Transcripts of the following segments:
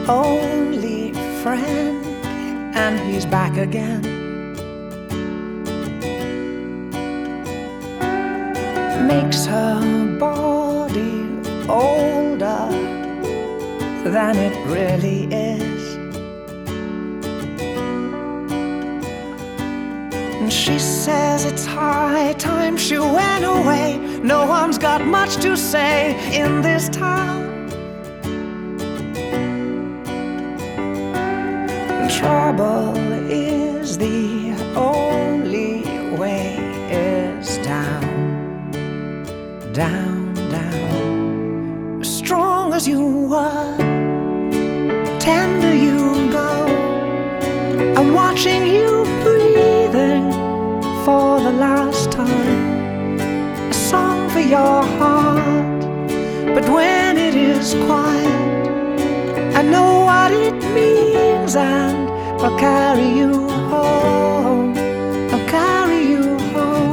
only friend, and he's back again. Makes her body older than it really is. And she says it's high time she went away. No one's got much to say in this town. Trouble is the only way is down, down, down. As strong as you were, tender you go. I'm watching you breathing for the last time. A song for your heart, but when it is quiet, I know what it means, and I'll carry you home. I'll carry you home.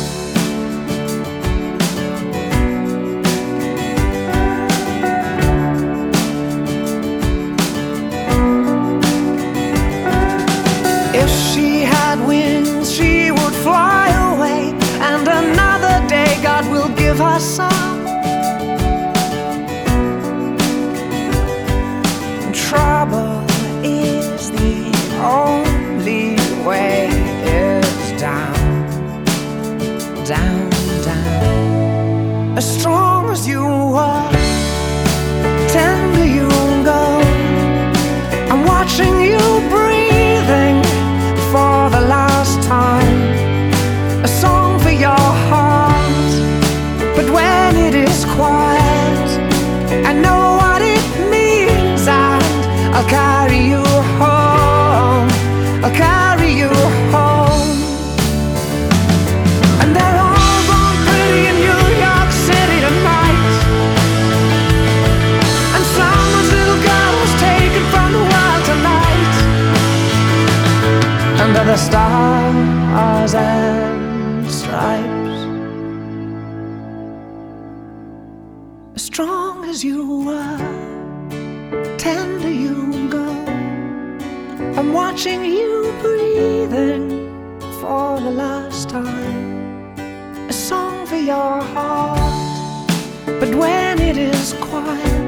If she had wings, she would fly away, and another day God will give her some. Trouble is the only way is down, down, down. As strong as you were, tender you go. I'm watching you breathing for the last time. A song for your heart, but when it is quiet, I know what it means, and I'll carry you home. I'll carry you home. And they're all born pretty in New York City tonight, and someone's little girl was taken from the world tonight. Under the stars and stripes, as strong as you were, tender you go. I'm watching you breathing for the last time. A song for your heart, but when it is quiet,